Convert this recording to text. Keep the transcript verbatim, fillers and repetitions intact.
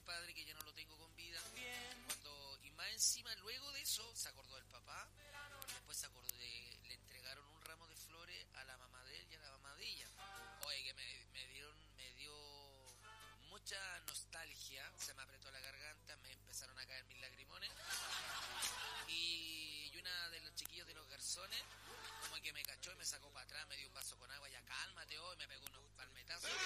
padre que ya no lo tengo con vida. Cuando, y más encima, luego de eso, se acordó del papá. Después se acordó de, le entregaron un ramo de flores a la mamá de él y a la mamá de ella. Oye, que me, me dieron, me dio mucha nostalgia, se me apretó la garganta, me empezaron a caer mis lagrimones. Y, y una de los chiquillos de los garzones, como que me cachó y me sacó para atrás, me dio un vaso con agua, ya cálmate hoy, me pegó unos palmetazos.